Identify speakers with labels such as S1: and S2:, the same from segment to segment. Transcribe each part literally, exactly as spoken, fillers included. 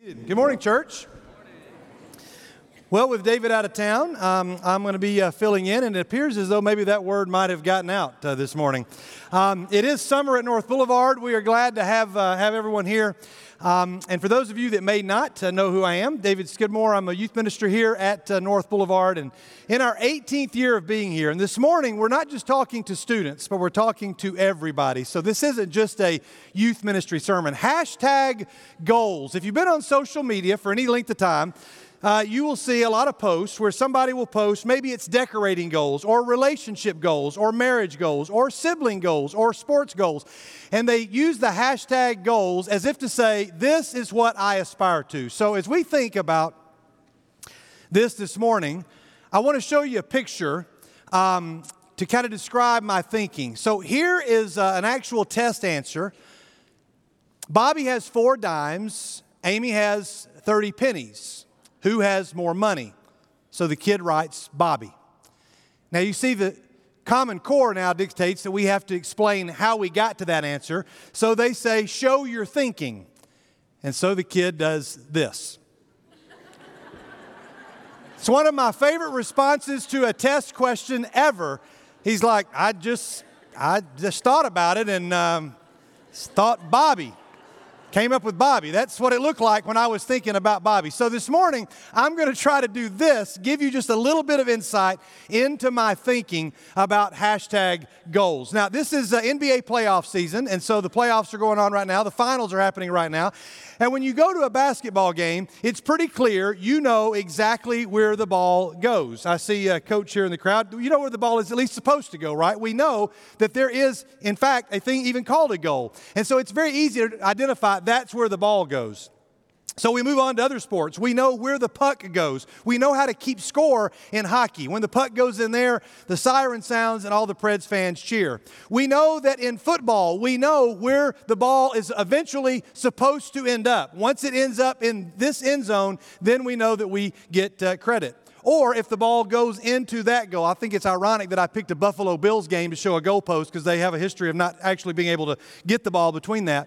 S1: Good morning, church. Well, with David out of town, um, I'm going to be uh, filling in, and it appears as though maybe that word might have gotten out uh, this morning. Um, it is summer at North Boulevard. We are glad to have uh, have everyone here. Um, and for those of you that may not uh, know who I am, David Skidmore. I'm a youth minister here at uh, North Boulevard, and in our eighteenth year of being here. And this morning, we're not just talking to students, but we're talking to everybody. So this isn't just a youth ministry sermon. Hashtag goals. If you've been on social media for any length of time, Uh, you will see a lot of posts where somebody will post, maybe it's decorating goals or relationship goals or marriage goals or sibling goals or sports goals. And they use the hashtag goals as if to say, this is what I aspire to. So as we think about this this morning, I want to show you a picture um, to kind of describe my thinking. So here is uh, an actual test answer. Bobby has four dimes. Amy has thirty pennies. Who has more money? So the kid writes Bobby. Now you see the Common Core now dictates that we have to explain how we got to that answer. So they say, show your thinking. And so the kid does this. It's one of my favorite responses to a test question ever. He's like, I just, I just thought about it and um, thought Bobby. Came up with Bobby. That's what it looked like when I was thinking about Bobby. So this morning, I'm going to try to do this, give you just a little bit of insight into my thinking about hashtag goals. Now, this is uh, N B A playoff season, and so the playoffs are going on right now. The finals are happening right now. And when you go to a basketball game, it's pretty clear you know exactly where the ball goes. I see a coach here in the crowd. You know where the ball is at least supposed to go, right? We know that there is, in fact, a thing even called a goal. And so it's very easy to identify that's where the ball goes. So we move on to other sports. We know where the puck goes. We know how to keep score in hockey. When the puck goes in there, the siren sounds and all the Preds fans cheer. We know that in football, we know where the ball is eventually supposed to end up. Once it ends up in this end zone, then we know that we get uh, credit. Or if the ball goes into that goal. I think it's ironic that I picked a Buffalo Bills game to show a goalpost because they have a history of not actually being able to get the ball between that.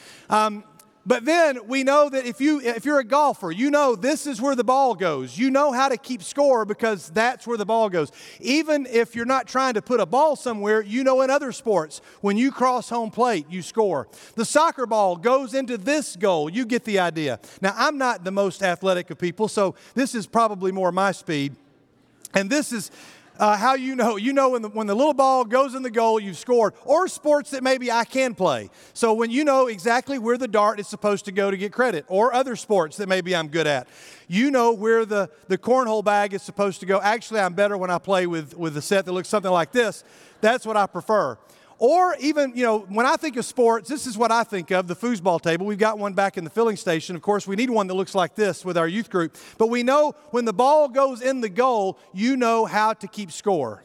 S1: Um, But then we know that if, you, if you're a golfer, you know this is where the ball goes. You know how to keep score because that's where the ball goes. Even if you're not trying to put a ball somewhere, you know in other sports, when you cross home plate, you score. The soccer ball goes into this goal. You get the idea. Now, I'm not the most athletic of people, so this is probably more my speed. And this is Uh, how you know. You know when the, when the little ball goes in the goal, you've scored. Or sports that maybe I can play. So when you know exactly where the dart is supposed to go to get credit. Or other sports that maybe I'm good at. You know where the, the cornhole bag is supposed to go. Actually, I'm better when I play with, with a set that looks something like this. That's what I prefer. Or even, you know, when I think of sports, this is what I think of, the foosball table. We've got one back in the filling station. Of course, we need one that looks like this with our youth group. But we know when the ball goes in the goal, you know how to keep score.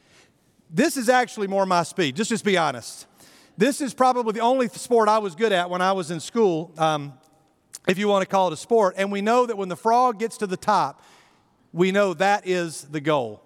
S1: This is actually more my speed, just just be honest. This is probably the only sport I was good at when I was in school, um, if you want to call it a sport. And we know that when the frog gets to the top, we know that is the goal.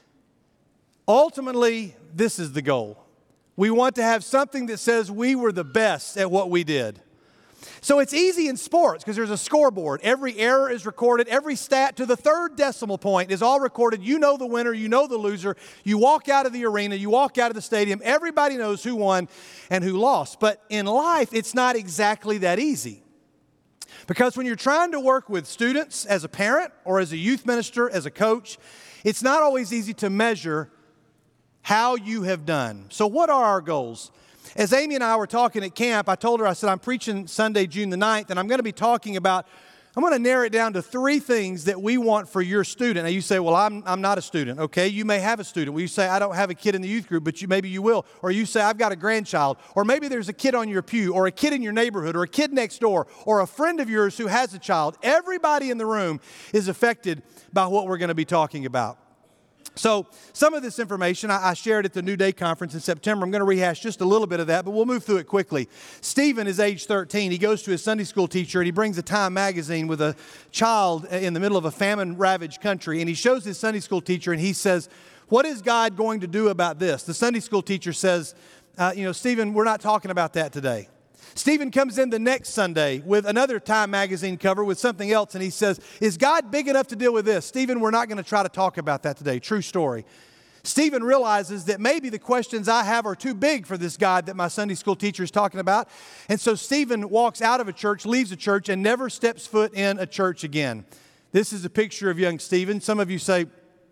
S1: Ultimately, this is the goal. We want to have something that says we were the best at what we did. So it's easy in sports because there's a scoreboard. Every error is recorded. Every stat to the third decimal point is all recorded. You know the winner. You know the loser. You walk out of the arena. You walk out of the stadium. Everybody knows who won and who lost. But in life, it's not exactly that easy. Because when you're trying to work with students as a parent or as a youth minister, as a coach, it's not always easy to measure how you have done. So what are our goals? As Amy and I were talking at camp, I told her, I said, I'm preaching Sunday, June the ninth, and I'm going to be talking about, I'm going to narrow it down to three things that we want for your student. Now you say, well, I'm, I'm not a student, okay? You may have a student. Well, you say, I don't have a kid in the youth group, but you, maybe you will. Or you say, I've got a grandchild. Or maybe there's a kid on your pew, or a kid in your neighborhood, or a kid next door, or a friend of yours who has a child. Everybody in the room is affected by what we're going to be talking about. So some of this information I, I shared at the New Day Conference in September. I'm going to rehash just a little bit of that, but we'll move through it quickly. Stephen is age thirteen. He goes to his Sunday school teacher, and he brings a Time magazine with a child in the middle of a famine-ravaged country, and he shows his Sunday school teacher, and he says, what is God going to do about this? The Sunday school teacher says, uh, you know, Stephen, we're not talking about that today. Stephen comes in the next Sunday with another Time magazine cover with something else, and he says, is God big enough to deal with this? Stephen, we're not going to try to talk about that today. True story. Stephen realizes that maybe the questions I have are too big for this God that my Sunday school teacher is talking about. And so Stephen walks out of a church, leaves a church, and never steps foot in a church again. This is a picture of young Stephen. Some of you say,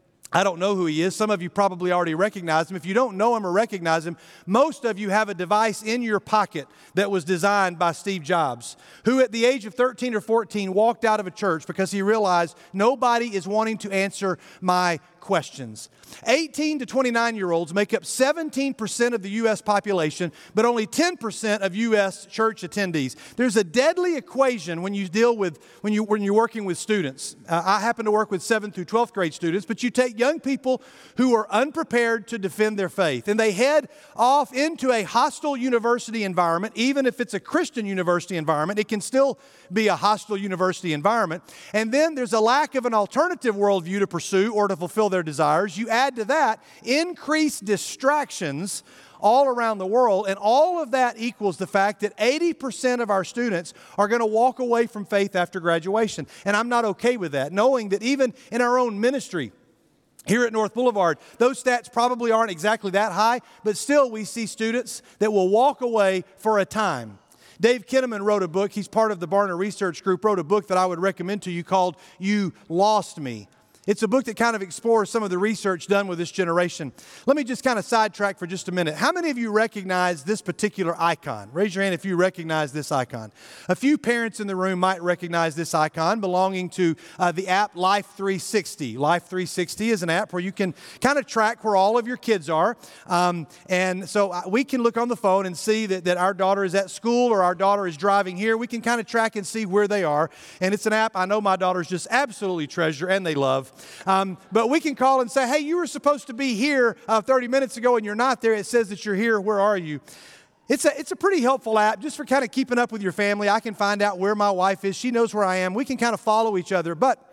S1: I don't know who he is. Some of you probably already recognize him. If you don't know him or recognize him, most of you have a device in your pocket that was designed by Steve Jobs, who at the age of thirteen or fourteen walked out of a church because he realized nobody is wanting to answer my questions. eighteen to twenty-nine year olds make up seventeen percent of the U S population, but only ten percent of U S church attendees. There's a deadly equation when you deal with, when, you, when you're working with students. Uh, I happen to work with seventh through twelfth grade students, but you take young people who are unprepared to defend their faith, and they head off into a hostile university environment. Even if it's a Christian university environment, it can still be a hostile university environment. And then there's a lack of an alternative worldview to pursue or to fulfill their desires. You add to that increased distractions all around the world, and all of that equals the fact that eighty percent of our students are going to walk away from faith after graduation. And I'm not okay with that, knowing that even in our own ministry here at North Boulevard, those stats probably aren't exactly that high, but still we see students that will walk away for a time. Dave Kinnaman wrote a book. He's part of the Barna Research Group, wrote a book that I would recommend to you called You Lost Me. It's a book that kind of explores some of the research done with this generation. Let me just kind of sidetrack for just a minute. How many of you recognize this particular icon? Raise your hand if you recognize this icon. A few parents in the room might recognize this icon belonging to uh, the app Life three sixty. Life three sixty is an app where you can kind of track where all of your kids are. Um, and so we can look on the phone and see that, that our daughter is at school or our daughter is driving here. We can kind of track and see where they are. And it's an app I know my daughters just absolutely treasure and they love. Um, but we can call and say, hey, you were supposed to be here uh, thirty minutes ago and you're not there. It says that you're here. Where are you? It's a, it's a pretty helpful app just for kind of keeping up with your family. I can find out where my wife is. She knows where I am. We can kind of follow each other. But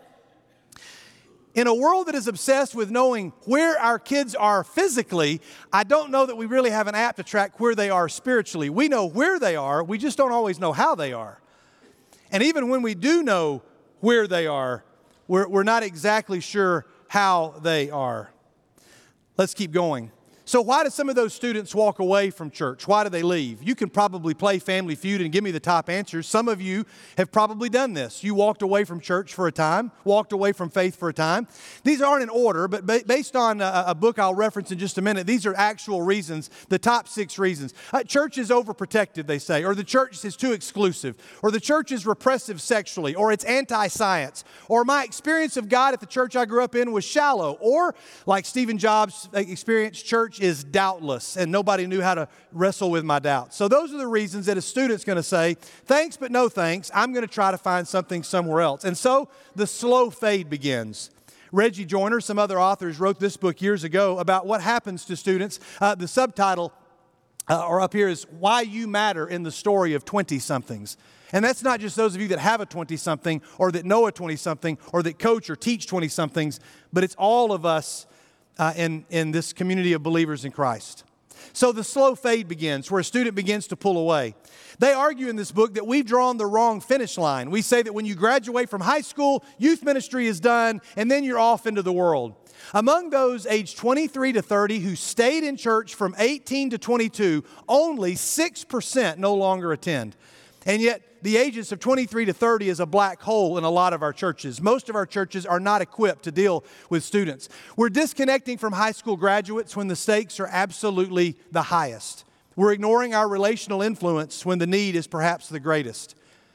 S1: in a world that is obsessed with knowing where our kids are physically, I don't know that we really have an app to track where they are spiritually. We know where they are. We just don't always know how they are. And even when we do know where they are, We're, we're not exactly sure how they are. Let's keep going. So why do some of those students walk away from church? Why do they leave? You can probably play Family Feud and give me the top answers. Some of you have probably done this. You walked away from church for a time, walked away from faith for a time. These aren't in order, but ba- based on a, a book I'll reference in just a minute, these are actual reasons, the top six reasons. Uh, church is overprotected, they say, or the church is too exclusive, or the church is repressive sexually, or it's anti-science, or my experience of God at the church I grew up in was shallow, or like Stephen Jobs' experience, church is doubtless, and nobody knew how to wrestle with my doubts. So those are the reasons that a student's going to say, thanks but no thanks, I'm going to try to find something somewhere else. And so the slow fade begins. Reggie Joiner, some other authors, wrote this book years ago about what happens to students. Uh, the subtitle, uh, or up here, is Why You Matter in the Story of twenty-somethings. And that's not just those of you that have a twenty-something or that know a twenty-something or that coach or teach twenty-somethings, but it's all of us Uh, in, in this community of believers in Christ. So the slow fade begins, where a student begins to pull away. They argue in this book that we've drawn the wrong finish line. We say that when you graduate from high school, youth ministry is done, and then you're off into the world. Among those aged twenty-three to thirty who stayed in church from eighteen to twenty-two, only six percent no longer attend. And yet, the ages of twenty-three to thirty is a black hole in a lot of our churches. Most of our churches are not equipped to deal with students. We're disconnecting from high school graduates when the stakes are absolutely the highest. We're ignoring our relational influence when the need is perhaps the greatest.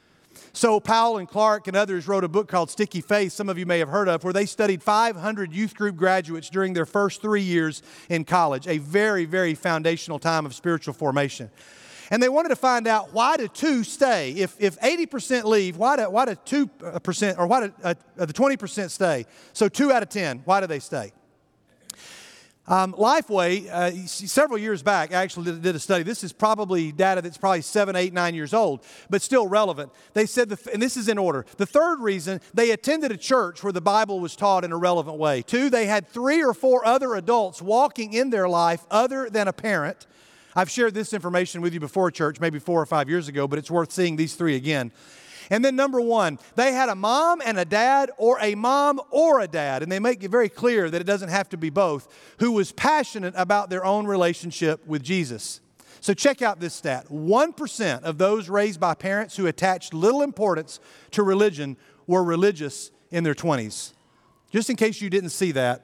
S1: So Powell and Clark and others wrote a book called Sticky Faith, some of you may have heard of, where they studied five hundred youth group graduates during their first three years in college, a very, very foundational time of spiritual formation. And they wanted to find out, why do two stay? If if eighty percent leave, why do, why do two percent, or why do uh, the twenty percent stay? So two out of ten, why do they stay? Um, Lifeway, uh, several years back, actually did, did a study. This is probably data that's probably seven, eight, nine years old, but still relevant. They said, the, and this is in order, the third reason, they attended a church where the Bible was taught in a relevant way. Two, they had three or four other adults walking in their life other than a parent. I've shared this information with you before, church, maybe four or five years ago, but it's worth seeing these three again. And then number one, they had a mom and a dad, or a mom or a dad, and they make it very clear that it doesn't have to be both, who was passionate about their own relationship with Jesus. So check out this stat. one percent of those raised by parents who attached little importance to religion were religious in their twenties. Just in case you didn't see that,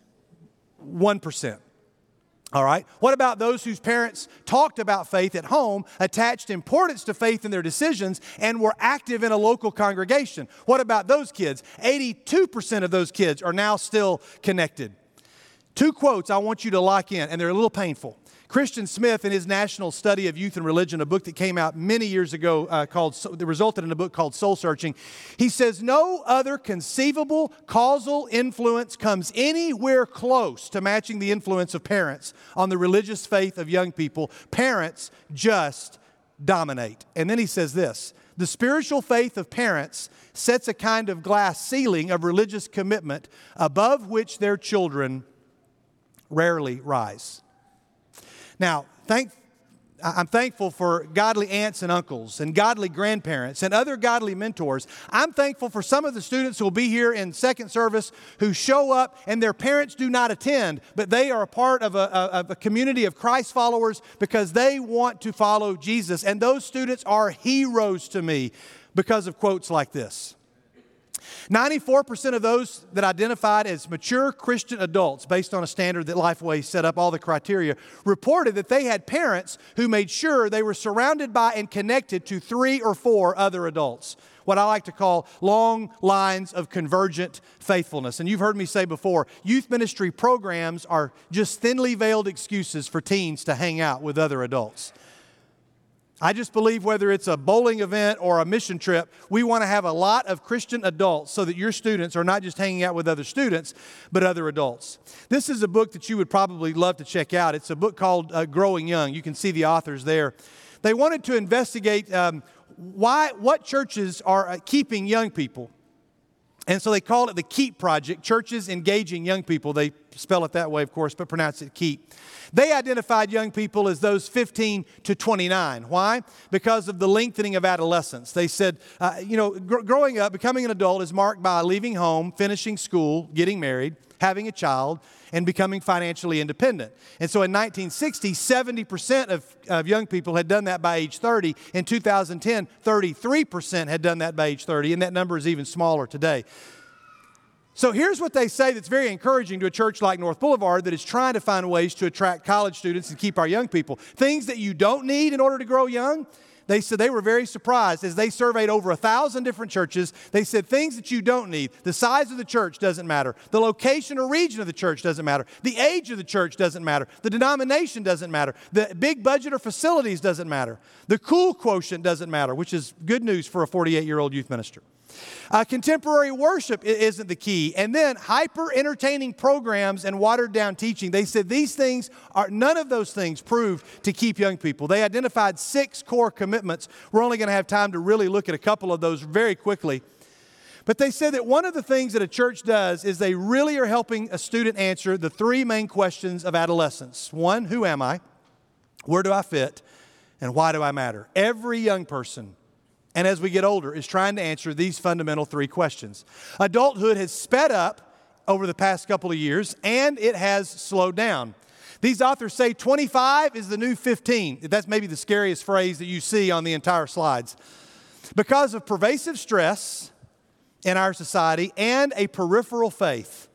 S1: one percent. All right. What about those whose parents talked about faith at home, attached importance to faith in their decisions, and were active in a local congregation? What about those kids? eighty-two percent of those kids are now still connected. Two quotes I want you to lock in, and they're a little painful. Christian Smith, in his National Study of Youth and Religion, a book that came out many years ago uh, called, that resulted in a book called Soul Searching, he says, no other conceivable causal influence comes anywhere close to matching the influence of parents on the religious faith of young people. Parents just dominate. And then he says this, the spiritual faith of parents sets a kind of glass ceiling of religious commitment above which their children rarely rise. Now, thank, I'm thankful for godly aunts and uncles and godly grandparents and other godly mentors. I'm thankful for some of the students who will be here in second service who show up and their parents do not attend, but they are a part of a, of a community of Christ followers because they want to follow Jesus. And those students are heroes to me because of quotes like this. ninety-four percent of those that identified as mature Christian adults, based on a standard that Lifeway set up all the criteria, reported that they had parents who made sure they were surrounded by and connected to three or four other adults. What I like to call long lines of convergent faithfulness. And you've heard me say before, youth ministry programs are just thinly veiled excuses for teens to hang out with other adults. I just believe whether it's a bowling event or a mission trip, we want to have a lot of Christian adults so that your students are not just hanging out with other students, but other adults. This is a book that you would probably love to check out. It's a book called uh, Growing Young. You can see the authors there. They wanted to investigate um, why, what churches are uh, keeping young people. And so they called it the KEEP Project, Churches Engaging Young People. They spell it that way, of course, but pronounce it KEEP. They identified young people as those fifteen to twenty-nine. Why? Because of the lengthening of adolescence. They said, uh, you know, gr- growing up, becoming an adult is marked by leaving home, finishing school, getting married, having a child, and becoming financially independent. And so in nineteen sixty, seventy percent of, of young people had done that by age thirty. In two thousand ten, thirty-three percent had done that by age thirty, and that number is even smaller today. So here's what they say that's very encouraging to a church like North Boulevard that is trying to find ways to attract college students and keep our young people. Things that you don't need in order to grow young. They said they were very surprised as they surveyed over a thousand different churches. They said things that you don't need. The size of the church doesn't matter. The location or region of the church doesn't matter. The age of the church doesn't matter. The denomination doesn't matter. The big budget or facilities doesn't matter. The cool quotient doesn't matter, which is good news for a forty-eight-year-old youth minister. Uh, contemporary worship isn't the key. And then hyper-entertaining programs and watered-down teaching. They said these things are, none of those things proved to keep young people. They identified six core commitments. We're only going to have time to really look at a couple of those very quickly. But they said that one of the things that a church does is they really are helping a student answer the three main questions of adolescence. One, who am I? Where do I fit? And why do I matter? Every young person, and as we get older, is trying to answer these fundamental three questions. Adulthood has sped up over the past couple of years, and it has slowed down. These authors say twenty-five is the new fifteen. That's maybe the scariest phrase that you see on the entire slides. Because of pervasive stress in our society and a peripheral faith,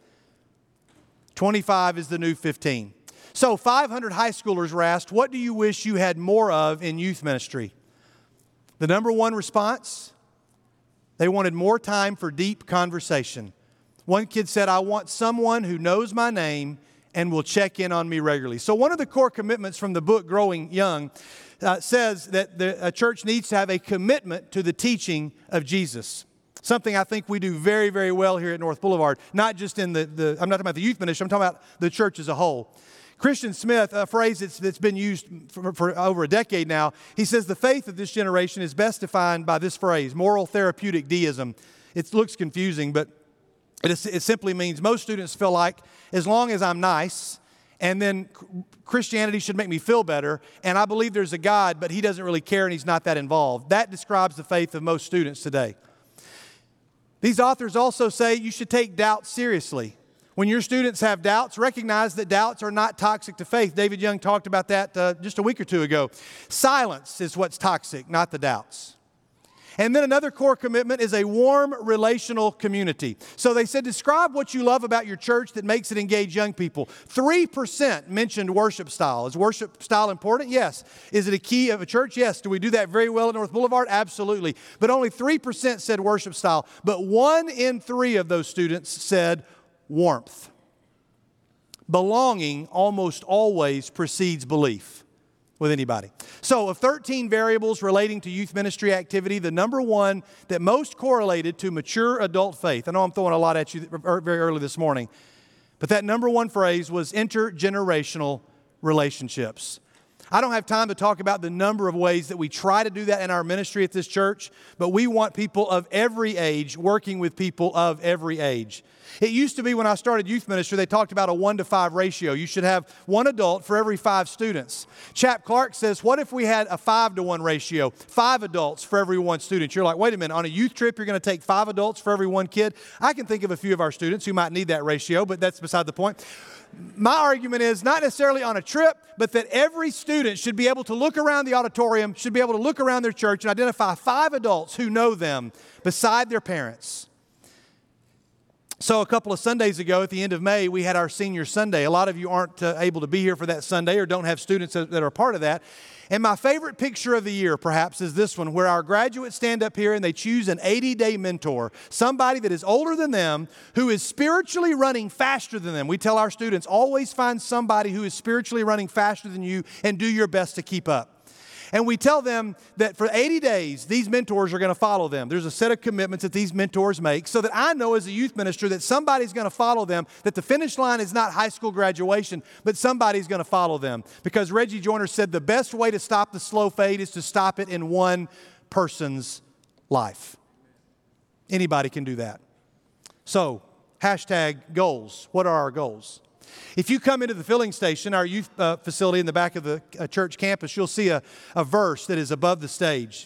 S1: twenty-five is the new fifteen. So five hundred high schoolers were asked, what do you wish you had more of in youth ministry? The number one response, they wanted more time for deep conversation. One kid said, I want someone who knows my name and will check in on me regularly. So one of the core commitments from the book Growing Young uh, says that the, a church needs to have a commitment to the teaching of Jesus. Something I think we do very, very well here at North Boulevard. Not just in the, the I'm not talking about the youth ministry, I'm talking about the church as a whole. Christian Smith, a phrase that's, that's been used for, for over a decade now, he says the faith of this generation is best defined by this phrase, moral therapeutic deism. It looks confusing, but it, is, it simply means most students feel like as long as I'm nice and then Christianity should make me feel better, and I believe there's a God, but he doesn't really care and he's not that involved. That describes the faith of most students today. These authors also say you should take doubts seriously. When your students have doubts, recognize that doubts are not toxic to faith. David Young talked about that uh, just a week or two ago. Silence is what's toxic, not the doubts. And then another core commitment is a warm relational community. So they said, describe what you love about your church that makes it engage young people. three percent mentioned worship style. Is worship style important? Yes. Is it a key of a church? Yes. Do we do that very well at North Boulevard? Absolutely. But only three percent said worship style. But one in three of those students said warmth. Belonging almost always precedes belief with anybody. So of thirteen variables relating to youth ministry activity, the number one that most correlated to mature adult faith, I know I'm throwing a lot at you very early this morning, but that number one phrase was intergenerational relationships. I don't have time to talk about the number of ways that we try to do that in our ministry at this church, but we want people of every age working with people of every age. It used to be when I started youth ministry, they talked about a one to five ratio. You should have one adult for every five students. Chap Clark says, what if we had a five to one ratio, five adults for every one student? You're like, wait a minute, on a youth trip, you're going to take five adults for every one kid? I can think of a few of our students who might need that ratio, but that's beside the point. My argument is not necessarily on a trip, but that every student should be able to look around the auditorium, should be able to look around their church and identify five adults who know them beside their parents. So a couple of Sundays ago at the end of May, we had our Senior Sunday. A lot of you aren't uh, able to be here for that Sunday or don't have students that, that are a part of that. And my favorite picture of the year, perhaps, is this one, where our graduates stand up here and they choose an eighty-day mentor, somebody that is older than them, who is spiritually running faster than them. We tell our students, always find somebody who is spiritually running faster than you and do your best to keep up. And we tell them that for eighty days, these mentors are going to follow them. There's a set of commitments that these mentors make so that I know as a youth minister that somebody's going to follow them, that the finish line is not high school graduation, but somebody's going to follow them. Because Reggie Joyner said the best way to stop the slow fade is to stop it in one person's life. Anybody can do that. So, hashtag goals. What are our goals? If you come into the filling station, our youth uh, facility in the back of the uh, church campus, you'll see a, a verse that is above the stage.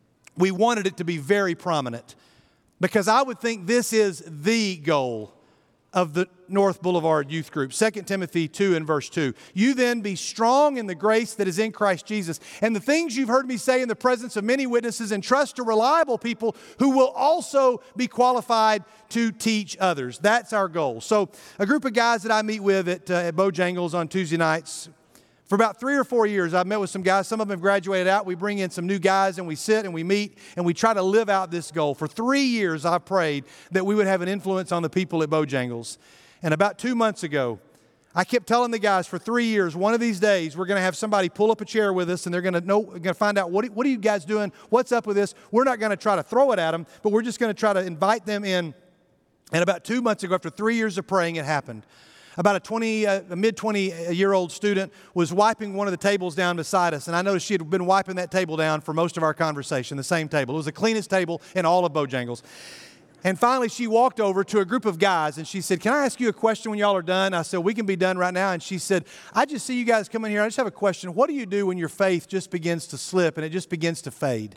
S1: We wanted it to be very prominent because I would think this is the goal of the North Boulevard Youth Group. Second Timothy two and verse two. You then be strong in the grace that is in Christ Jesus. And the things you've heard me say in the presence of many witnesses, entrust to reliable people who will also be qualified to teach others. That's our goal. So a group of guys that I meet with at, uh, at Bojangles on Tuesday nights, for about three or four years, I've met with some guys. Some of them have graduated out. We bring in some new guys, and we sit and we meet, and we try to live out this goal. For three years, I've prayed that we would have an influence on the people at Bojangles. And about two months ago, I kept telling the guys for three years, one of these days, we're going to have somebody pull up a chair with us, and they're going to know, going to find out, what, what are you guys doing? What's up with this? We're not going to try to throw it at them, but we're just going to try to invite them in. And about two months ago, after three years of praying, it happened. About a twenty, uh, a mid twenty-year-old student was wiping one of the tables down beside us, and I noticed she had been wiping that table down for most of our conversation, the same table. It was the cleanest table in all of Bojangles. And finally, she walked over to a group of guys, and she said, can I ask you a question when y'all are done? I said, we can be done right now. And she said, I just see you guys coming here. I just have a question. What do you do when your faith just begins to slip and it just begins to fade?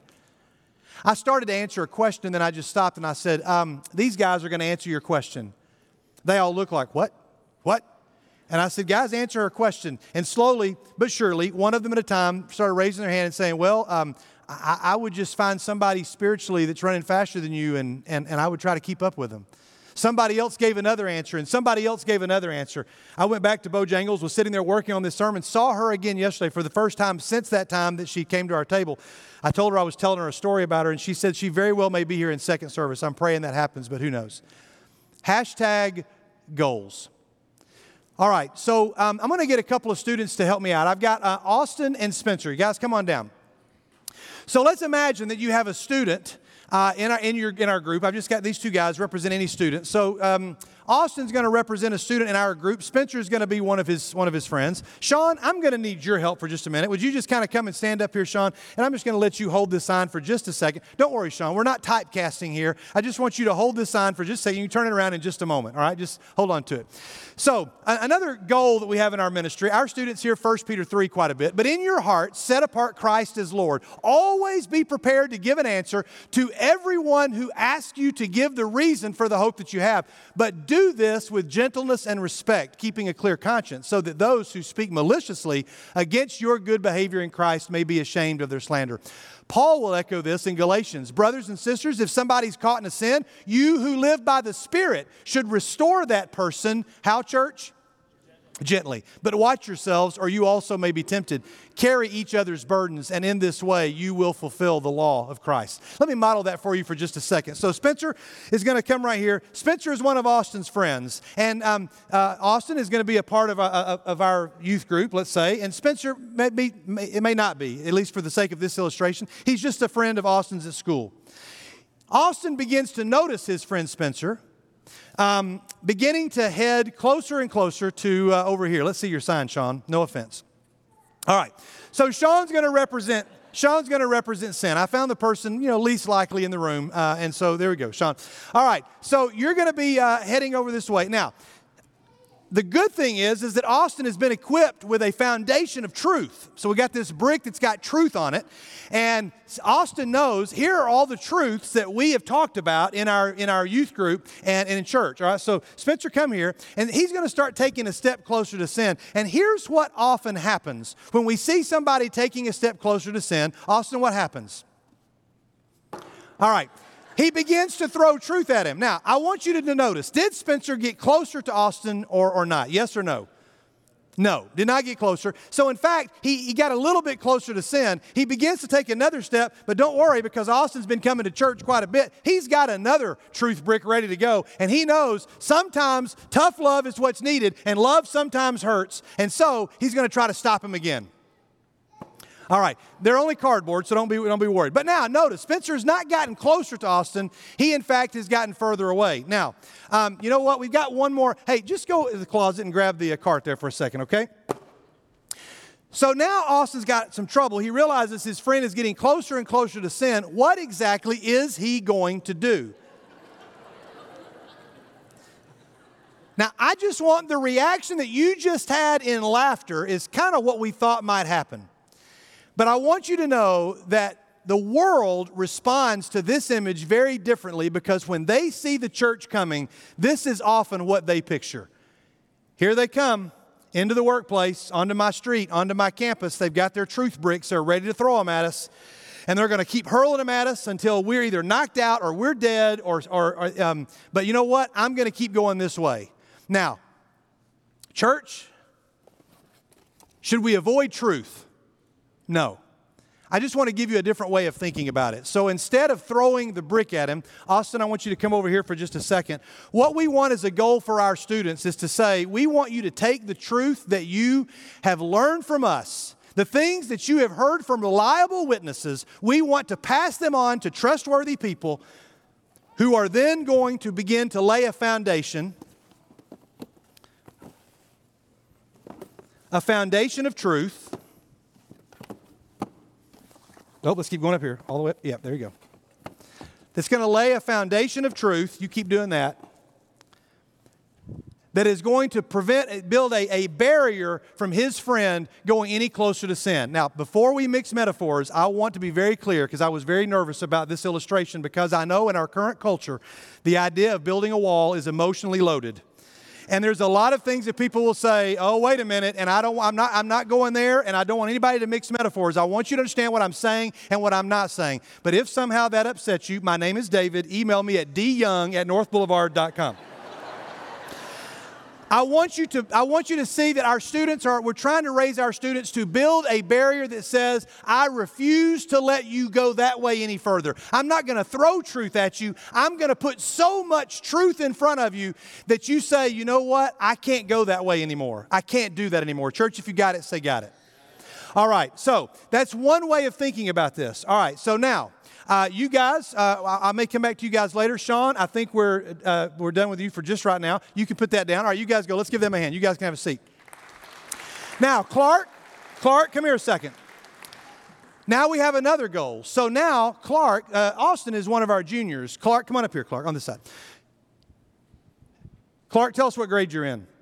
S1: I started to answer a question, then I just stopped, and I said, um, these guys are going to answer your question. They all look like, what? What? And I said, guys, answer her question. And slowly but surely, one of them at a time started raising their hand and saying, well, um, I, I would just find somebody spiritually that's running faster than you, and, and, and I would try to keep up with them. Somebody else gave another answer, and somebody else gave another answer. I went back to Bojangles, was sitting there working on this sermon, saw her again yesterday for the first time since that time that she came to our table. I told her I was telling her a story about her, and she said she very well may be here in second service. I'm praying that happens, but who knows? Hashtag goals. All right, so um, I'm going to get a couple of students to help me out. I've got uh, Austin and Spencer. You guys, come on down. So let's imagine that you have a student uh, in, our, in, your, in our group. I've just got these two guys represent any student. So um, Austin's going to represent a student in our group. Spencer's going to be one of his one of his friends. Sean, I'm going to need your help for just a minute. Would you just kind of come and stand up here, Sean? And I'm just going to let you hold this sign for just a second. Don't worry, Sean. We're not typecasting here. I just want you to hold this sign for just a second. You can turn it around in just a moment, all right? Just hold on to it. So a- another goal that we have in our ministry, our students hear First Peter three quite a bit, but in your heart, set apart Christ as Lord. Always be prepared to give an answer to everyone who asks you to give the reason for the hope that you have. But do this with gentleness and respect, keeping a clear conscience, so that those who speak maliciously against your good behavior in Christ may be ashamed of their slander. Paul will echo this in Galatians. Brothers and sisters, if somebody's caught in a sin, you who live by the Spirit should restore that person. How, church? Gently. But watch yourselves, or you also may be tempted. Carry each other's burdens, and in this way you will fulfill the law of Christ. Let me model that for you for just a second. So Spencer is going to come right here. Spencer is one of Austin's friends, and um, uh, Austin is going to be a part of, uh, of our youth group, let's say, and Spencer may be, may, it may not be, at least for the sake of this illustration. He's just a friend of Austin's at school. Austin begins to notice his friend Spencer Um, beginning to head closer and closer to uh, over here. Let's see your sign, Sean. No offense. All right. So Sean's going to represent. Sean's going to represent sin. I found the person, you know, least likely in the room, uh, and so there we go, Sean. All right. So you're going to be uh, heading over this way now. The good thing is, is that Austin has been equipped with a foundation of truth. So we got this brick that's got truth on it. And Austin knows, here are all the truths that we have talked about in our in our youth group and, and in church. All right, so Spencer, come here. And he's going to start taking a step closer to sin. And here's what often happens. When we see somebody taking a step closer to sin, Austin, what happens? All right. He begins to throw truth at him. Now, I want you to notice, did Spencer get closer to Austin or, or not? Yes or no? No, did not get closer. So in fact, he, he got a little bit closer to sin. He begins to take another step, but don't worry, because Austin's been coming to church quite a bit. He's got another truth brick ready to go, and he knows sometimes tough love is what's needed, and love sometimes hurts, and so he's going to try to stop him again. All right, they're only cardboard, so don't be, don't be worried. But now, notice, Spencer's not gotten closer to Austin. He, in fact, has gotten further away. Now, um, you know what? We've got one more. Hey, just go to the closet and grab the uh, cart there for a second, okay? So now Austin's got some trouble. He realizes his friend is getting closer and closer to sin. What exactly is he going to do? Now, I just want the reaction that you just had in laughter is kind of what we thought might happen. But I want you to know that the world responds to this image very differently, because when they see the church coming, this is often what they picture. Here they come into the workplace, onto my street, onto my campus. They've got their truth bricks. They're ready to throw them at us. And they're going to keep hurling them at us until we're either knocked out or we're dead. Or, or, or um, but you know what? I'm going to keep going this way. Now, church, should we avoid truth? No. I just want to give you a different way of thinking about it. So instead of throwing the brick at him, Austin, I want you to come over here for just a second. What we want as a goal for our students is to say, we want you to take the truth that you have learned from us, the things that you have heard from reliable witnesses, we want to pass them on to trustworthy people who are then going to begin to lay a foundation, a foundation of truth. Oh, let's keep going up here, all the way up. Yeah, there you go. That's going to lay a foundation of truth. You keep doing that. That is going to prevent, build a, a barrier from his friend going any closer to sin. Now, before we mix metaphors, I want to be very clear, because I was very nervous about this illustration, because I know in our current culture, the idea of building a wall is emotionally loaded. And there's a lot of things that people will say, oh, wait a minute, and I don't, I'm not, I'm not going there, and I don't want anybody to mix metaphors. I want you to understand what I'm saying and what I'm not saying. But if somehow that upsets you, my name is David. Email me at d young at north boulevard dot com. I want you to, I want you to see that our students are, we're trying to raise our students to build a barrier that says, I refuse to let you go that way any further. I'm not going to throw truth at you. I'm going to put so much truth in front of you that you say, you know what? I can't go that way anymore. I can't do that anymore. Church, if you got it, say got it. All right, so that's one way of thinking about this. All right, so now, Uh, you guys, uh, I, I may come back to you guys later. Sean, I think we're, uh, we're done with you for just right now. You can put that down. All right, you guys go. Let's give them a hand. You guys can have a seat. Now, Clark, Clark, come here a second. Now we have another goal. So now, Clark, uh, Austin is one of our juniors. Clark, come on up here, Clark, on this side. Clark, tell us what grade you're in.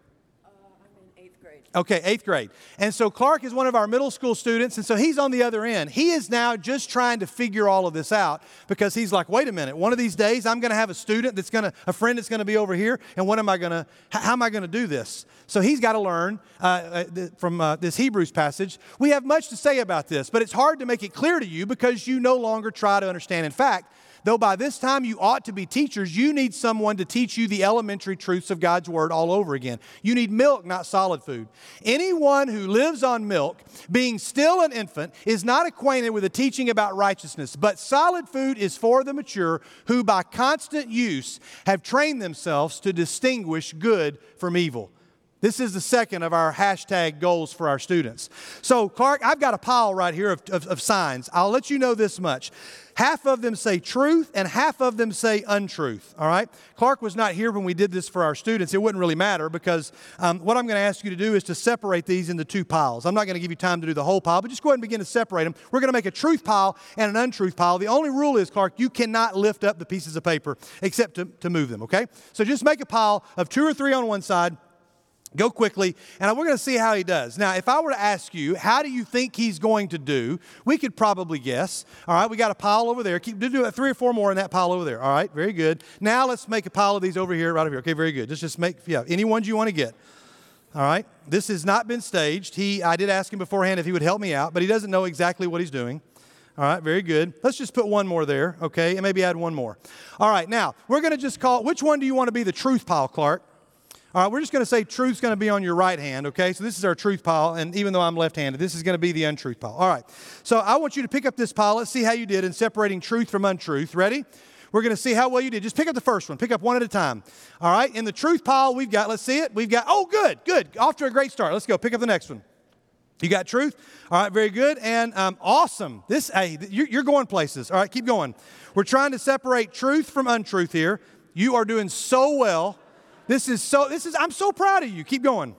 S1: Okay, eighth grade. And so Clark is one of our middle school students, and so he's on the other end. He is now just trying to figure all of this out because he's like, wait a minute, one of these days I'm going to have a student that's going to, a friend that's going to be over here, and what am I going to, how am I going to do this? So he's got to learn uh, from uh, this Hebrews passage. We have much to say about this, but it's hard to make it clear to you because you no longer try to understand. In fact, though by this time you ought to be teachers, you need someone to teach you the elementary truths of God's Word all over again. You need milk, not solid food. Anyone who lives on milk, being still an infant, is not acquainted with the teaching about righteousness. But solid food is for the mature, who by constant use have trained themselves to distinguish good from evil. This is the second of our hashtag goals for our students. So, Clark, I've got a pile right here of, of, of signs. I'll let you know this much. Half of them say truth and half of them say untruth, all right? Clark was not here when we did this for our students. It wouldn't really matter because um, what I'm going to ask you to do is to separate these into two piles. I'm not going to give you time to do the whole pile, but just go ahead and begin to separate them. We're going to make a truth pile and an untruth pile. The only rule is, Clark, you cannot lift up the pieces of paper except to, to move them, okay? So just make a pile of two or three on one side. Go quickly, and we're going to see how he does. Now, if I were to ask you, how do you think he's going to do, we could probably guess. All right, we got a pile over there. Keep do three or four more in that pile over there. All right, very good. Now let's make a pile of these over here, right over here. Okay, very good. Just just make, yeah, any ones you want to get. All right, this has not been staged. He, I did ask him beforehand if he would help me out, but he doesn't know exactly what he's doing. All right, very good. Let's just put one more there, okay, and maybe add one more. All right, now, we're going to just call, which one do you want to be the truth pile, Clark? All right, we're just going to say truth's going to be on your right hand, okay? So this is our truth pile, and even though I'm left-handed, this is going to be the untruth pile. All right, so I want you to pick up this pile. Let's see how you did in separating truth from untruth. Ready? We're going to see how well you did. Just pick up the first one. Pick up one at a time. All right, in the truth pile, we've got, let's see it. We've got, oh, good, good. Off to a great start. Let's go. Pick up the next one. You got truth? All right, very good. And um, awesome. This, hey, you're, you're going places. All right, keep going. We're trying to separate truth from untruth here. You are doing so well. This is so, this is, I'm so proud of you. Keep going.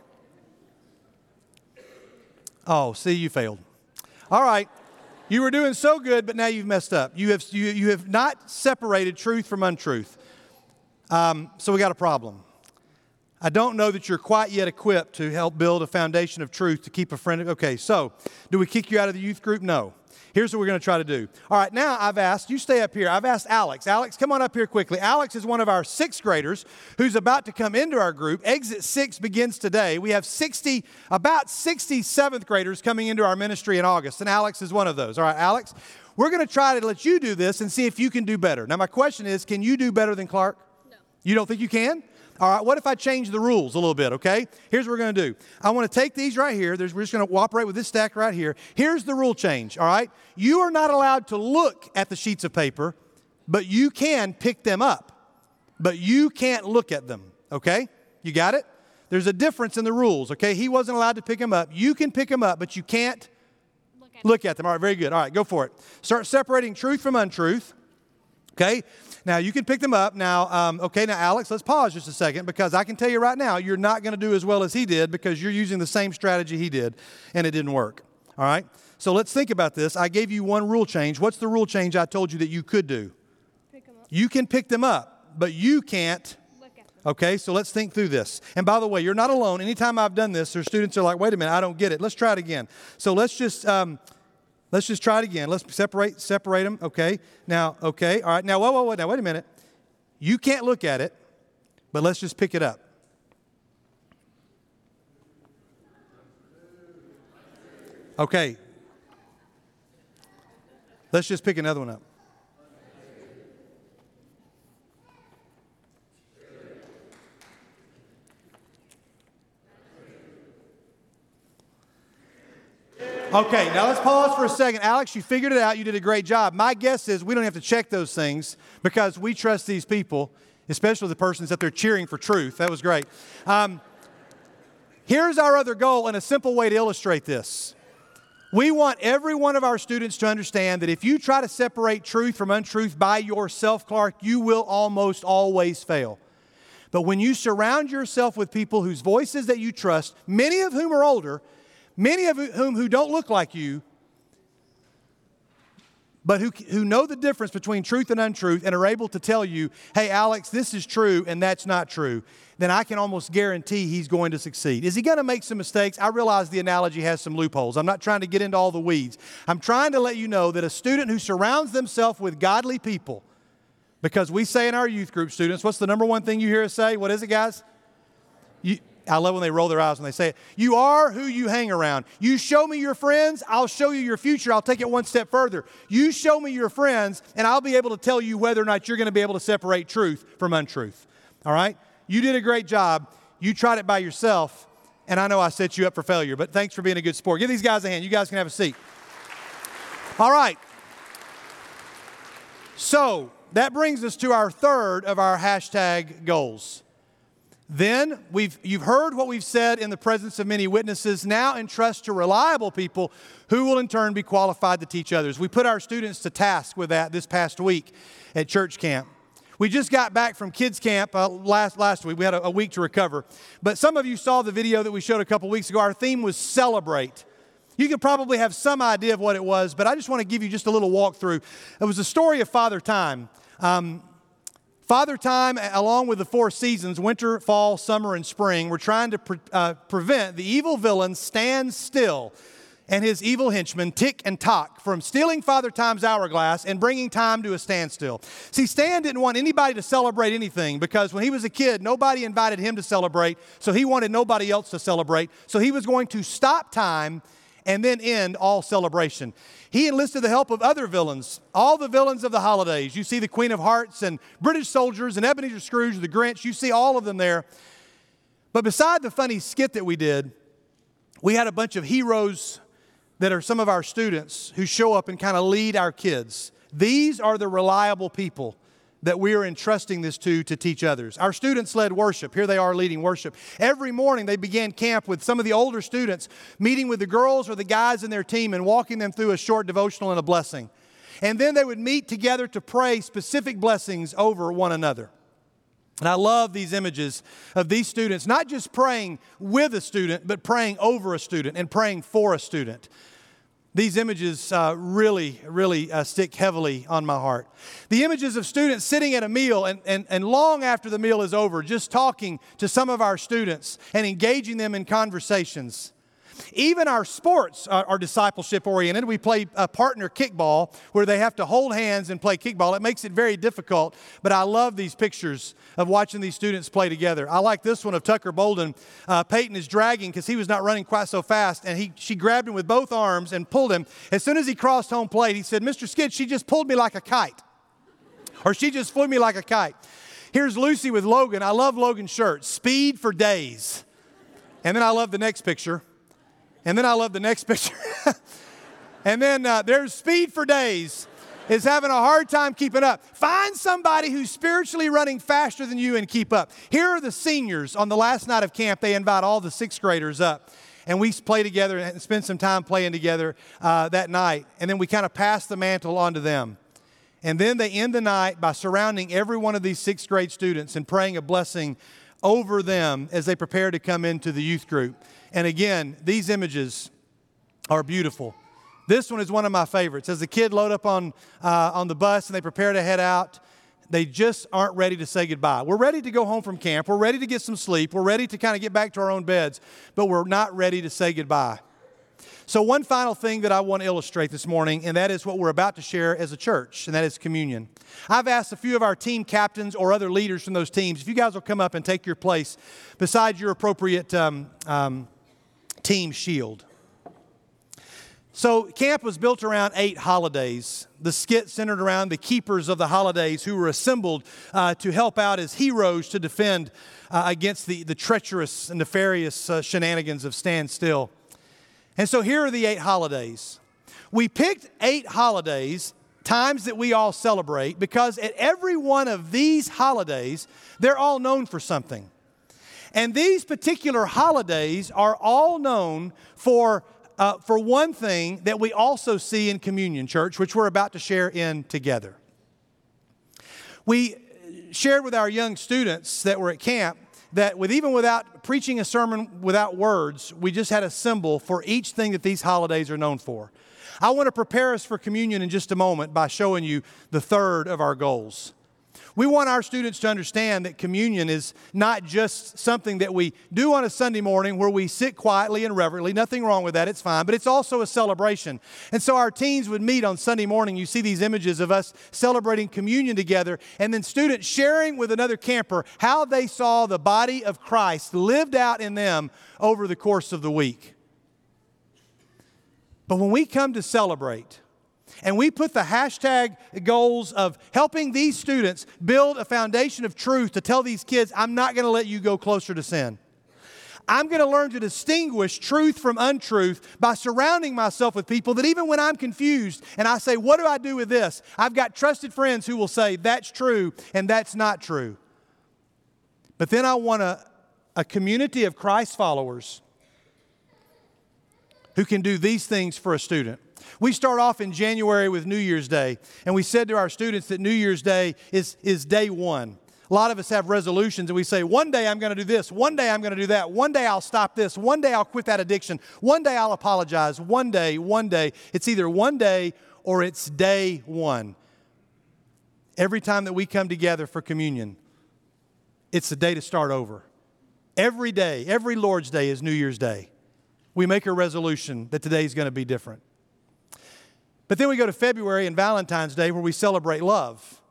S1: Oh, see, you failed. All right. You were doing so good, but now you've messed up. You have, you, you have not separated truth from untruth. Um, so we got a problem. I don't know that you're quite yet equipped to help build a foundation of truth to keep a friend. Okay, so do we kick you out of the youth group? No. Here's what we're going to try to do. All right, now I've asked, you stay up here. I've asked Alex. Alex, come on up here quickly. Alex is one of our sixth graders who's about to come into our group. Exit six begins today. We have sixty, about sixty seventh graders coming into our ministry in August, and Alex is one of those. All right, Alex, we're going to try to let you do this and see if you can do better. Now, my question is, can you do better than Clark? No. You don't think you can? All right, what if I change the rules a little bit, okay? Here's what we're going to do. I want to take these right here. There's, we're just going to operate with this stack right here. Here's the rule change, all right? You are not allowed to look at the sheets of paper, but you can pick them up. But you can't look at them, okay? You got it? There's a difference in the rules, okay? He wasn't allowed to pick them up. You can pick them up, but you can't look at, look at them. All right, very good. All right, go for it. Start separating truth from untruth, okay? Now, you can pick them up. Now, um, okay, now, Alex, let's pause just a second because I can tell you right now you're not going to do as well as he did because you're using the same strategy he did, and it didn't work. All right? So let's think about this. I gave you one rule change. What's the rule change I told you that you could do? Pick them up. You can pick them up, but you can't. Look at them. Okay, so let's think through this. And by the way, you're not alone. Anytime I've done this, there's students who are like, wait a minute, I don't get it. Let's try it again. So let's just... Um, Let's just try it again. Let's separate separate them. Okay. Now, okay. All right. Now, whoa, whoa, whoa. Now, wait a minute. You can't look at it, but let's just pick it up. Okay. Let's just pick another one up. Okay, now let's pause for a second. Alex, you figured it out. You did a great job. My guess is we don't have to check those things because we trust these people, especially the persons that they're cheering for truth. That was great. Um, here's our other goal and a simple way to illustrate this. We want every one of our students to understand that if you try to separate truth from untruth by yourself, Clark, you will almost always fail. But when you surround yourself with people whose voices that you trust, many of whom are older, many of whom who don't look like you, but who, who know the difference between truth and untruth and are able to tell you, hey, Alex, this is true and that's not true, then I can almost guarantee he's going to succeed. Is he going to make some mistakes? I realize the analogy has some loopholes. I'm not trying to get into all the weeds. I'm trying to let you know that a student who surrounds themselves with godly people, because we say in our youth group, students, what's the number one thing you hear us say? What is it, guys? You, I love when they roll their eyes when they say it. You are who you hang around. You show me your friends, I'll show you your future. I'll take it one step further. You show me your friends, and I'll be able to tell you whether or not you're going to be able to separate truth from untruth. All right? You did a great job. You tried it by yourself, and I know I set you up for failure, but thanks for being a good sport. Give these guys a hand. You guys can have a seat. All right. So that brings us to our third of our hashtag goals. Then, we've, you've heard what we've said in the presence of many witnesses. Now entrust to reliable people who will in turn be qualified to teach others. We put our students to task with that this past week at church camp. We just got back from kids camp uh, last, last week. We had a, a week to recover. But some of you saw the video that we showed a couple weeks ago. Our theme was Celebrate. You can probably have some idea of what it was, but I just want to give you just a little walkthrough. It was the story of Father Time. Um, Father Time, along with the four seasons, winter, fall, summer, and spring, were trying to pre- uh, prevent the evil villain Stan Still and his evil henchmen Tick and Tock from stealing Father Time's hourglass and bringing time to a standstill. See, Stan didn't want anybody to celebrate anything because when he was a kid, nobody invited him to celebrate, so he wanted nobody else to celebrate. So he was going to stop time and then end all celebration. He enlisted the help of other villains, all the villains of the holidays. You see the Queen of Hearts and British soldiers and Ebenezer Scrooge, the Grinch. You see all of them there. But beside the funny skit that we did, we had a bunch of heroes that are some of our students who show up and kind of lead our kids. These are the reliable people that we are entrusting this to to teach others. Our students led worship. Here they are leading worship. Every morning they began camp with some of the older students, meeting with the girls or the guys in their team and walking them through a short devotional and a blessing. And then they would meet together to pray specific blessings over one another. And I love these images of these students, not just praying with a student, but praying over a student and praying for a student. These images uh, really, really uh, stick heavily on my heart. The images of students sitting at a meal and, and, and long after the meal is over, just talking to some of our students and engaging them in conversations. Even our sports are, are discipleship-oriented. We play a partner kickball where they have to hold hands and play kickball. It makes it very difficult, but I love these pictures of watching these students play together. I like this one of Tucker Bolden. Uh, Peyton is dragging because he was not running quite so fast, and he she grabbed him with both arms and pulled him. As soon as he crossed home plate, he said, "Mister Skid, she just pulled me like a kite," or "She just flew me like a kite." Here's Lucy with Logan. I love Logan's shirt, "Speed for days." And then I love the next picture. And then I love the next picture. And then uh, there's Speed for days. Is having a hard time keeping up. Find somebody who's spiritually running faster than you and keep up. Here are the seniors on the last night of camp. They invite all the sixth graders up. And we play together and spend some time playing together uh, that night. And then we kind of pass the mantle on to them. And then they end the night by surrounding every one of these sixth grade students and praying a blessing over them as they prepare to come into the youth group. And again, these images are beautiful. This one is one of my favorites. As the kid load up on, uh, on the bus and they prepare to head out, they just aren't ready to say goodbye. We're ready to go home from camp. We're ready to get some sleep. We're ready to kind of get back to our own beds, but we're not ready to say goodbye. So one final thing that I want to illustrate this morning, and that is what we're about to share as a church, and that is communion. I've asked a few of our team captains or other leaders from those teams, if you guys will come up and take your place beside your appropriate um, um, team shield. So camp was built around eight holidays. The skit centered around the keepers of the holidays who were assembled uh, to help out as heroes to defend uh, against the, the treacherous and nefarious uh, shenanigans of Stan Still. And so here are the eight holidays. We picked eight holidays, times that we all celebrate, because at every one of these holidays, they're all known for something. And these particular holidays are all known for uh, for one thing that we also see in Communion Church, which we're about to share in together. We shared with our young students that were at camp that with even without preaching a sermon without words, we just had a symbol for each thing that these holidays are known for. I want to prepare us for communion in just a moment by showing you the third of our goals. We want our students to understand that communion is not just something that we do on a Sunday morning where we sit quietly and reverently. Nothing wrong with that, it's fine, but it's also a celebration. And so our teens would meet on Sunday morning. You see these images of us celebrating communion together, and then students sharing with another camper how they saw the body of Christ lived out in them over the course of the week. But when we come to celebrate, and we put the hashtag goals of helping these students build a foundation of truth to tell these kids, I'm not going to let you go closer to sin. I'm going to learn to distinguish truth from untruth by surrounding myself with people that even when I'm confused and I say, what do I do with this? I've got trusted friends who will say, that's true and that's not true. But then I want a, a community of Christ followers who can do these things for a student. We start off in January with New Year's Day, and we said to our students that New Year's Day is, is day one. A lot of us have resolutions, and we say, one day I'm going to do this, one day I'm going to do that, one day I'll stop this, one day I'll quit that addiction, one day I'll apologize, one day, one day. It's either one day or it's day one. Every time that we come together for communion, it's the day to start over. Every day, every Lord's Day is New Year's Day. We make a resolution that today is going to be different. But then we go to February and Valentine's Day where we celebrate love.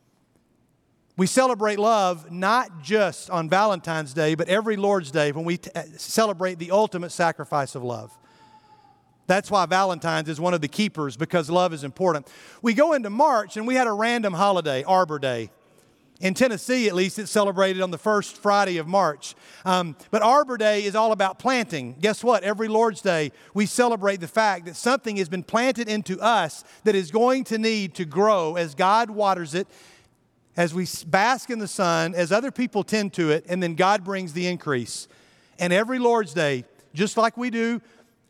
S1: We celebrate love not just on Valentine's Day, but every Lord's Day when we t- celebrate the ultimate sacrifice of love. That's why Valentine's is one of the keepers, because love is important. We go into March and we had a random holiday, Arbor Day. In Tennessee, at least, it's celebrated on the first Friday of March. Um, but Arbor Day is all about planting. Guess what? Every Lord's Day, we celebrate the fact that something has been planted into us that is going to need to grow as God waters it, as we bask in the sun, as other people tend to it, and then God brings the increase. And every Lord's Day, just like we do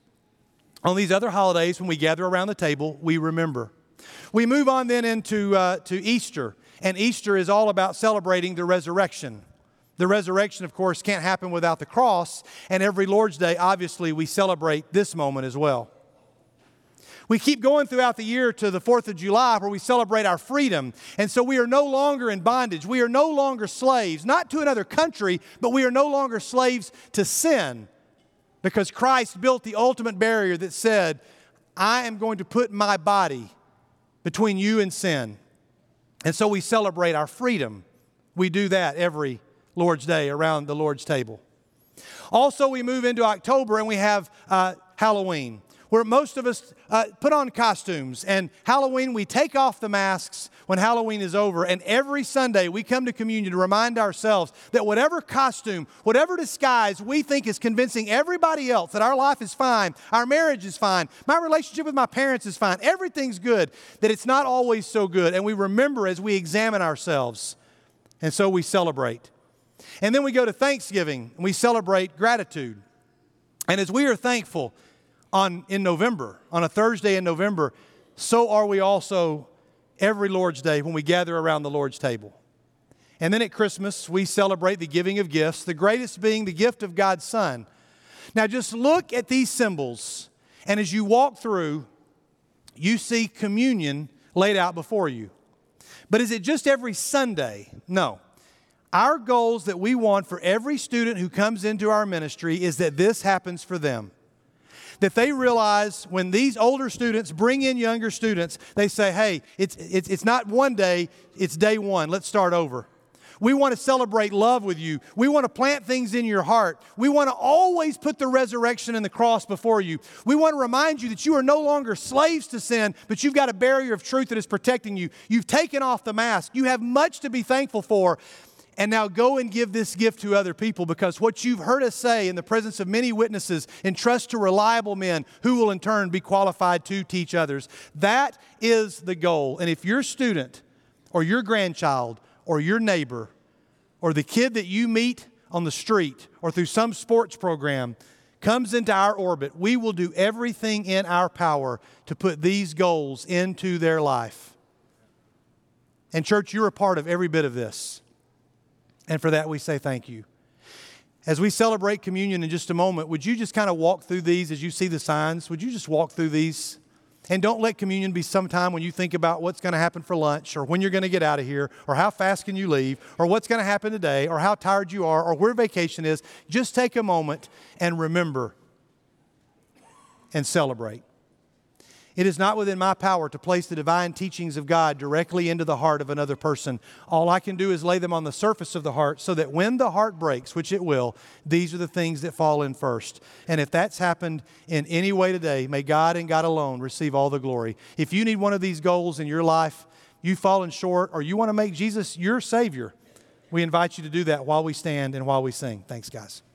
S1: on these other holidays when we gather around the table, we remember. We move on then into uh, to Easter. And Easter is all about celebrating the resurrection. The resurrection, of course, can't happen without the cross. And every Lord's Day, obviously, we celebrate this moment as well. We keep going throughout the year to the fourth of July where we celebrate our freedom. And so we are no longer in bondage. We are no longer slaves, not to another country, but we are no longer slaves to sin. Because Christ built the ultimate barrier that said, I am going to put my body between you and sin. And so we celebrate our freedom. We do that every Lord's Day around the Lord's table. Also, we move into October and we have uh, Halloween, where most of us uh, put on costumes. And Halloween, we take off the masks when Halloween is over. And every Sunday, we come to communion to remind ourselves that whatever costume, whatever disguise we think is convincing everybody else that our life is fine, our marriage is fine, my relationship with my parents is fine, everything's good, that it's not always so good. And we remember as we examine ourselves. And so we celebrate. And then we go to Thanksgiving, and we celebrate gratitude. And as we are thankful on in November, on a Thursday in November, so are we also every Lord's Day when we gather around the Lord's table. And then at Christmas, we celebrate the giving of gifts, the greatest being the gift of God's Son. Now just look at these symbols, and as you walk through, you see communion laid out before you. But is it just every Sunday? No. Our goals that we want for every student who comes into our ministry is that this happens for them. That they realize when these older students bring in younger students, they say, hey, it's, it's, it's not one day, it's day one. Let's start over. We want to celebrate love with you. We want to plant things in your heart. We want to always put the resurrection and the cross before you. We want to remind you that you are no longer slaves to sin, but you've got a barrier of truth that is protecting you. You've taken off the mask. You have much to be thankful for. And now go and give this gift to other people, because what you've heard us say in the presence of many witnesses, entrust to reliable men who will in turn be qualified to teach others. That is the goal. And if your student or your grandchild or your neighbor or the kid that you meet on the street or through some sports program comes into our orbit, we will do everything in our power to put these goals into their life. And church, you're a part of every bit of this. And for that, we say thank you. As we celebrate communion in just a moment, would you just kind of walk through these as you see the signs? Would you just walk through these? And don't let communion be sometime when you think about what's going to happen for lunch, or when you're going to get out of here, or how fast can you leave, or what's going to happen today, or how tired you are, or where vacation is. Just take a moment and remember and celebrate. It is not within my power to place the divine teachings of God directly into the heart of another person. All I can do is lay them on the surface of the heart so that when the heart breaks, which it will, these are the things that fall in first. And if that's happened in any way today, may God and God alone receive all the glory. If you need one of these goals in your life, you've fallen short, or you want to make Jesus your Savior, we invite you to do that while we stand and while we sing. Thanks, guys.